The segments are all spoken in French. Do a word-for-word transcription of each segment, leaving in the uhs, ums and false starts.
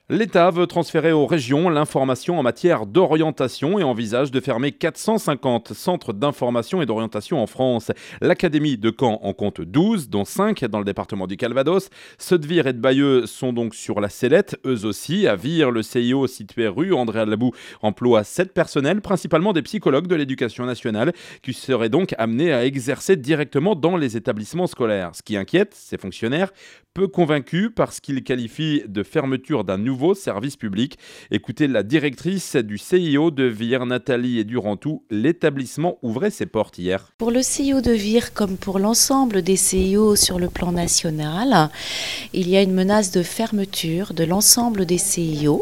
L'État veut transférer aux régions l'information en matière d'orientation et envisage de fermer quatre cent cinquante centres d'information et d'orientation en France. L'Académie de Caen en compte douze, dont cinq dans le département du Calvados. Ceux de Vire et de Bayeux sont donc sur la sellette, eux aussi. À Vire, le C I O situé rue André Labou emploie sept personnels, principalement des psychologues de l'éducation nationale, qui seraient donc amenés à exercer directement dans les établissements scolaires. Ce qui inquiète ces fonctionnaires, peu convaincus par ce qu'ils qualifient de fermeture d'un nouveau service public. Écoutez la directrice du C I O de Vire, Nathalie Durantou. L'établissement ouvrait ses portes hier. Pour le C I O de Vire, comme pour l'ensemble des C I O sur le plan national, il y a une menace de fermeture de l'ensemble des C I O.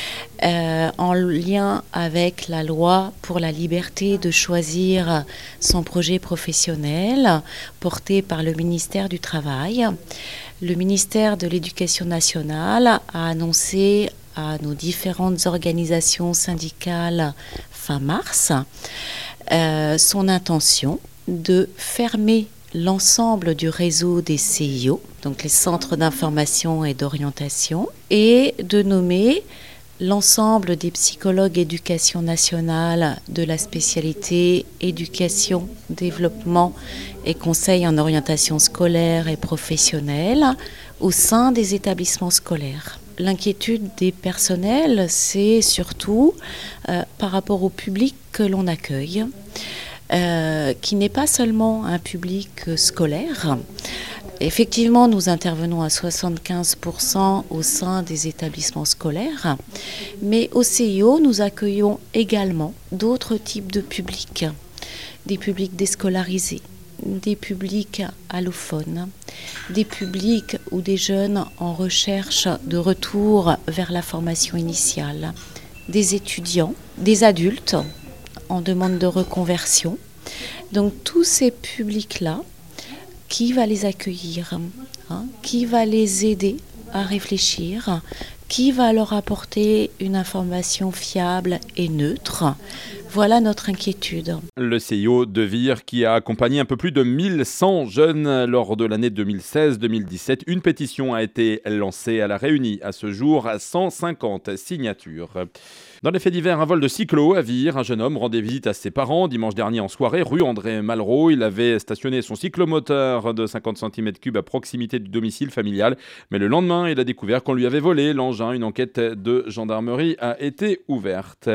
Euh, en lien avec la loi pour la liberté de choisir son projet professionnel portée par le ministère du Travail. Le ministère de l'Éducation nationale a annoncé à nos différentes organisations syndicales fin mars euh, son intention de fermer l'ensemble du réseau des C I O, donc les centres d'information et d'orientation, et de nommer l'ensemble des psychologues éducation nationale de la spécialité éducation, développement et conseil en orientation scolaire et professionnelle au sein des établissements scolaires. L'inquiétude des personnels, c'est surtout euh, par rapport au public que l'on accueille, euh, qui n'est pas seulement un public scolaire. Effectivement, nous intervenons à soixante-quinze pour cent au sein des établissements scolaires, mais au C I O, nous accueillons également d'autres types de publics, des publics déscolarisés, des publics allophones, des publics ou des jeunes en recherche de retour vers la formation initiale, des étudiants, des adultes en demande de reconversion. Donc tous ces publics-là, qui va les accueillir, hein, qui va les aider à réfléchir, qui va leur apporter une information fiable et neutre. Voilà notre inquiétude. Le C I O de Vire qui a accompagné un peu plus de mille cent jeunes lors de l'année deux mille seize deux mille dix-sept. Une pétition a été lancée. Elle a réuni à ce jour cent cinquante signatures. Dans les faits divers, un vol de cyclo à Vire. Un jeune homme rendait visite à ses parents dimanche dernier en soirée, rue André Malraux. Il avait stationné son cyclomoteur de cinquante centimètres cubes à proximité du domicile familial. Mais le lendemain, il a découvert qu'on lui avait volé l'engin. Une enquête de gendarmerie a été ouverte.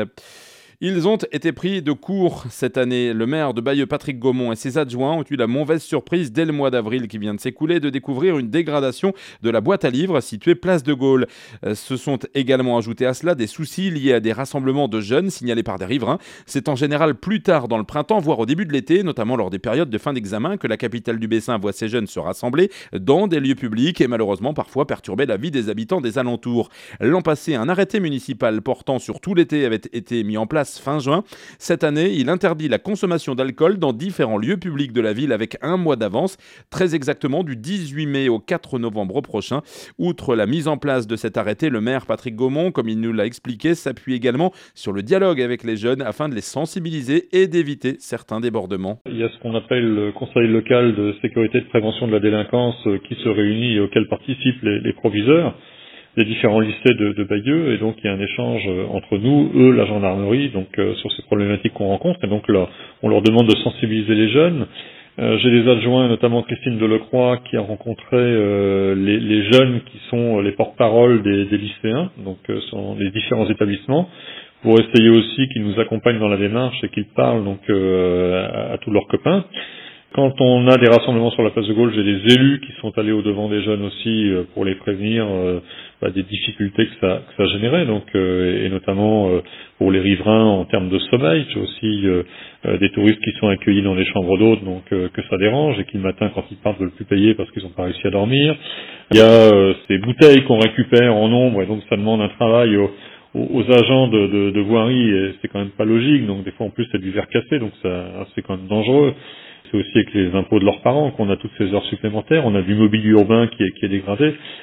Ils ont été pris de court cette année. Le maire de Bayeux, Patrick Gaumont, et ses adjoints ont eu la mauvaise surprise dès le mois d'avril qui vient de s'écouler de découvrir une dégradation de la boîte à livres située place de Gaulle. Se sont également ajoutés à cela des soucis liés à des rassemblements de jeunes signalés par des riverains. C'est en général plus tard dans le printemps, voire au début de l'été, notamment lors des périodes de fin d'examen, que la capitale du Bessin voit ces jeunes se rassembler dans des lieux publics et malheureusement parfois perturber la vie des habitants des alentours. L'an passé, un arrêté municipal portant sur tout l'été avait été mis en place fin juin. Cette année, il interdit la consommation d'alcool dans différents lieux publics de la ville avec un mois d'avance, très exactement du dix-huit mai au quatre novembre prochain. Outre la mise en place de cet arrêté, le maire Patrick Gaumont, comme il nous l'a expliqué, s'appuie également sur le dialogue avec les jeunes afin de les sensibiliser et d'éviter certains débordements. Il y a ce qu'on appelle le conseil local de sécurité et de prévention de la délinquance qui se réunit et auquel participent les, les proviseurs des différents lycées de, de Bayeux, et donc il y a un échange entre nous, eux, la gendarmerie, donc euh, sur ces problématiques qu'on rencontre, et donc là, on leur demande de sensibiliser les jeunes. Euh, j'ai des adjoints, notamment Christine Delecroix, qui a rencontré euh, les, les jeunes qui sont les porte-parole des, des lycéens, donc euh, sur les différents établissements, pour essayer aussi qu'ils nous accompagnent dans la démarche et qu'ils parlent donc euh, à, à tous leurs copains. Quand on a des rassemblements sur la place de Gaulle, j'ai des élus qui sont allés au devant des jeunes aussi euh, pour les prévenir euh, bah, des difficultés que ça, que ça générait, donc euh, et notamment euh, pour les riverains en termes de sommeil. J'ai aussi euh, euh, des touristes qui sont accueillis dans les chambres d'hôtes, donc euh, que ça dérange et qui le matin quand ils partent veulent plus payer parce qu'ils n'ont pas réussi à dormir. Il y a euh, ces bouteilles qu'on récupère en nombre et donc ça demande un travail au, aux agents de, de, de voirie et c'est quand même pas logique, donc des fois en plus c'est du verre cassé, donc ça c'est quand même dangereux. C'est aussi avec les impôts de leurs parents qu'on a toutes ces heures supplémentaires, on a du mobilier urbain qui est, qui est dégradé.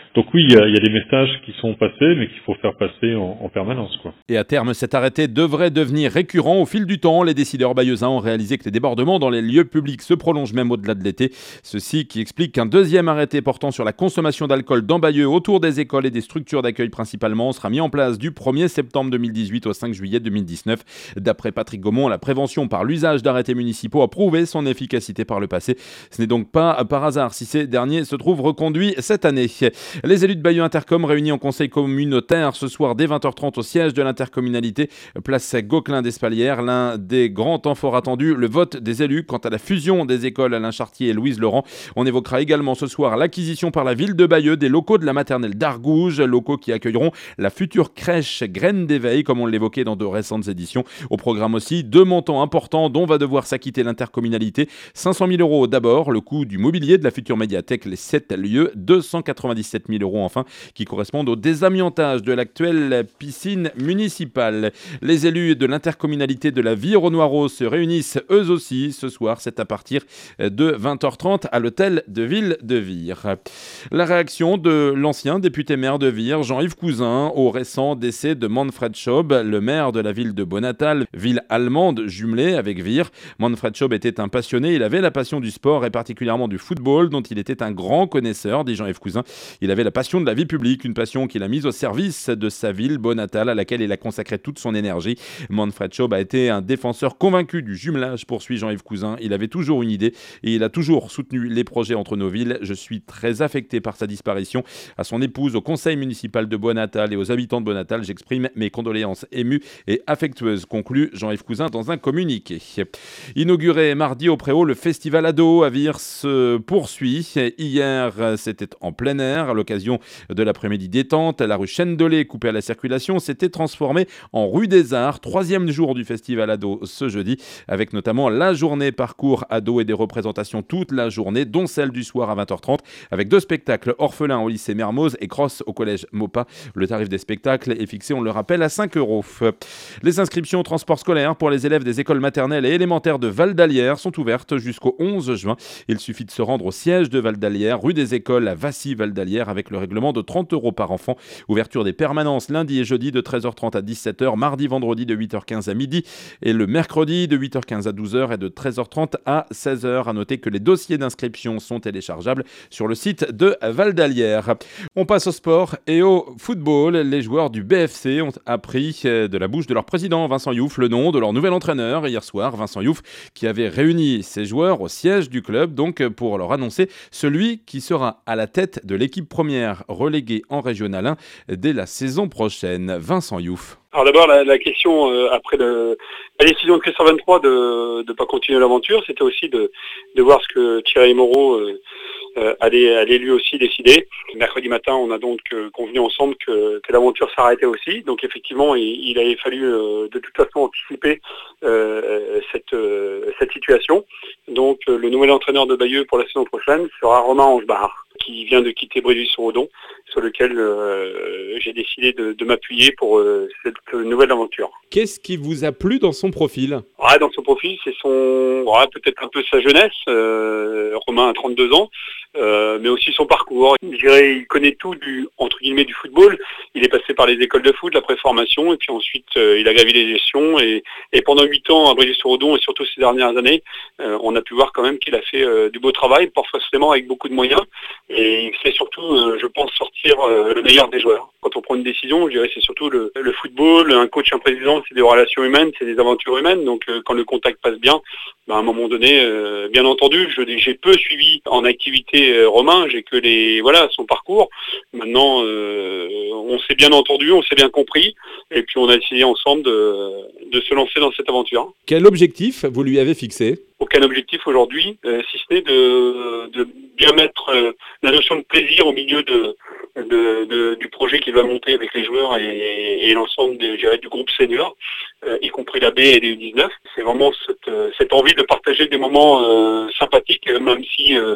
Donc oui, il y a, il y a des messages qui sont passés, mais qu'il faut faire passer en, en permanence, quoi. Et à terme, cet arrêté devrait devenir récurrent au fil du temps. Les décideurs bayeuxins ont réalisé que les débordements dans les lieux publics se prolongent même au-delà de l'été. Ceci qui explique qu'un deuxième arrêté portant sur la consommation d'alcool dans Bayeux autour des écoles et des structures d'accueil principalement sera mis en place du premier septembre deux mille dix-huit au cinq juillet deux mille dix-neuf. D'après Patrick Gaumont, la prévention par l'usage d'arrêtés municipaux a prouvé son efficacité par le passé. Ce n'est donc pas par hasard si ces derniers se trouvent reconduits cette année. Les élus de Bayeux Intercom réunis en conseil communautaire ce soir dès vingt heures trente au siège de l'intercommunalité, place Gauquelin d'Espalières. L'un des grands temps forts attendus, le vote des élus quant à la fusion des écoles Alain Chartier et Louise Laurent. On évoquera également ce soir l'acquisition par la ville de Bayeux des locaux de la maternelle d'Argouges, locaux qui accueilleront la future crèche Graines d'éveil, comme on l'évoquait dans de récentes éditions. Au programme aussi, deux montants importants dont va devoir s'acquitter l'intercommunalité. cinq cent mille euros d'abord, le coût du mobilier de la future médiathèque, les sept lieux, deux cent quatre-vingt-dix-sept mille euros enfin, qui correspondent au désamiantage de l'actuelle piscine municipale. Les élus de l'intercommunalité de la Vire-aux-Noireaux se réunissent eux aussi ce soir, c'est à partir de vingt heures trente à l'hôtel de ville de Vire. La réaction de l'ancien député maire de Vire, Jean-Yves Cousin, au récent décès de Manfred Schaub, le maire de la ville de Bonnatal, ville allemande jumelée avec Vire. Manfred Schaub était un passionné, il avait la passion du sport et particulièrement du football, dont il était un grand connaisseur, dit Jean-Yves Cousin. Il avait la passion de la vie publique, une passion qu'il a mise au service de sa ville, Bonnatal, à laquelle il a consacré toute son énergie. Manfred Schaub a été un défenseur convaincu du jumelage, poursuit Jean-Yves Cousin. Il avait toujours une idée et il a toujours soutenu les projets entre nos villes. Je suis très affecté par sa disparition. À son épouse, au conseil municipal de Bonnatal et aux habitants de Bonnatal, j'exprime mes condoléances émues et affectueuses, conclut Jean-Yves Cousin dans un communiqué. Inauguré mardi au Préau, le festival Ado à Vire se poursuit. Hier, c'était en plein air à l'occasion de l'après-midi détente. La rue Chêne-Dolé, coupée à la circulation, s'était transformée en rue des Arts. Troisième jour du festival Ado ce jeudi, avec notamment la journée parcours Ado et des représentations toute la journée, dont celle du soir à vingt heures trente, avec deux spectacles, Orphelin au lycée Mermoz et Cross au collège Maupas. Le tarif des spectacles est fixé, on le rappelle, à cinq euros. Les inscriptions au transport scolaire pour les élèves des écoles maternelles et élémentaires de Val-d'Alière sont ouvertes jusqu'au onze juin. Il suffit de se rendre au siège de Val-d'Alière, rue des Écoles à Vassy-Val-d'Alière, avec le règlement de trente euros par enfant. Ouverture des permanences lundi et jeudi de treize heures trente à dix-sept heures, mardi, vendredi de huit heures quinze à midi et le mercredi de huit heures quinze à douze heures et de treize heures trente à seize heures. À noter que les dossiers d'inscription sont téléchargeables sur le site de Val-d'Alière. On passe au sport et au football. Les joueurs du B F C ont appris de la bouche de leur président Vincent Youf le nom de leur nouvel entraîneur hier soir. Vincent Youf qui avait réuni ses joueurs au siège du club donc pour leur annoncer celui qui sera à la tête de l'équipe première reléguée en Régional un dès la saison prochaine. Vincent Youf. Alors d'abord, la, la question, euh, après le, la décision de Christophe vingt-trois de ne pas continuer l'aventure, c'était aussi de, de voir ce que Thierry Moreau euh, euh, allait, allait lui aussi décider. Mercredi matin, on a donc euh, convenu ensemble que, que l'aventure s'arrêtait aussi. Donc effectivement, il, il avait fallu euh, de toute façon anticiper euh, cette, euh, cette situation. Donc euh, le nouvel entraîneur de Bayeux pour la saison prochaine sera Romain Angebard, qui vient de quitter Brésil-sur-Odon, sur lequel euh, j'ai décidé de, de m'appuyer pour euh, cette nouvelle aventure. Qu'est-ce qui vous a plu dans son profil ? Ouais, dans son profil, c'est son, ouais, peut-être un peu sa jeunesse. Euh, Romain a trente-deux ans, euh, mais aussi son parcours. Je dirais, il connaît tout du, entre guillemets, du football. Il est passé par les écoles de foot, la préformation, et puis ensuite euh, il a gravi les gestions. Et, et pendant huit ans à Brésil-sur-Odon, et surtout ces dernières années, euh, on a pu voir quand même qu'il a fait euh, du beau travail, pas forcément avec beaucoup de moyens. Et il fait surtout, euh, je pense, sortir euh, le meilleur des joueurs. Quand on prend une décision, je dirais c'est surtout le, le football, un coach, un président, c'est des relations humaines, c'est des aventures humaines. Donc euh, quand le contact passe bien, ben, à un moment donné, euh, bien entendu, je, j'ai peu suivi en activité euh, Romain, j'ai que les voilà son parcours. Maintenant, euh, on s'est bien entendu, on s'est bien compris, et puis on a essayé ensemble de, de se lancer dans cette aventure. Quel objectif vous lui avez fixé ? Aucun objectif aujourd'hui, euh, si ce n'est de, de bien mettre euh, la notion de plaisir au milieu de, de, de, du projet qu'il va monter avec les joueurs et, et l'ensemble de, je dirais, du groupe senior, euh, y compris la B et les U dix-neuf. C'est vraiment cette, cette envie de partager des moments euh, sympathiques, même si euh,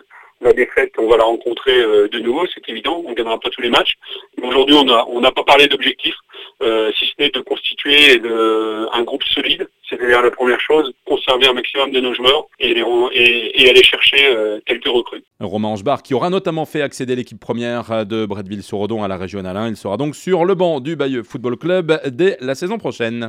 La défaite, on va la rencontrer euh, de nouveau, c'est évident, on ne gagnera pas tous les matchs. Mais aujourd'hui, on n'a on n'a pas parlé d'objectifs, euh, si ce n'est de constituer de, un groupe solide. C'est d'ailleurs la première chose, conserver un maximum de nos joueurs et, les, et, et aller chercher euh, quelques recrues. Romain Angebar, qui aura notamment fait accéder l'équipe première de Bretteville-sur-Odon à la Régionale un, il sera donc sur le banc du Bayeux Football Club dès la saison prochaine.